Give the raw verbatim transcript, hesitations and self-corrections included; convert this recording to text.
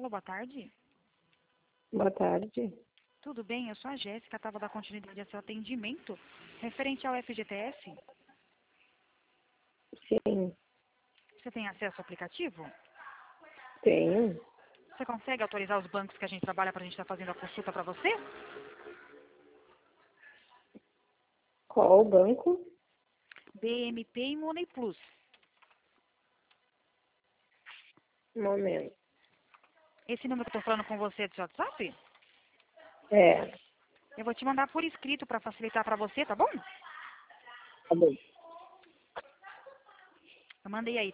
Alô, boa tarde. Boa tarde. Tudo bem? Eu sou a Jéssica, estava da continuidade ao seu atendimento referente ao F G T S. Sim, Você tem acesso ao aplicativo? tenho. Você consegue autorizar os bancos que a gente trabalha para a gente estar fazendo a consulta para você? Qual o banco? B M P e Money Plus. Um momento. Esse número que eu estou falando com você é do seu WhatsApp? É, Eu vou te mandar por escrito para facilitar para você, tá bom? tá bom. Eu mandei aí.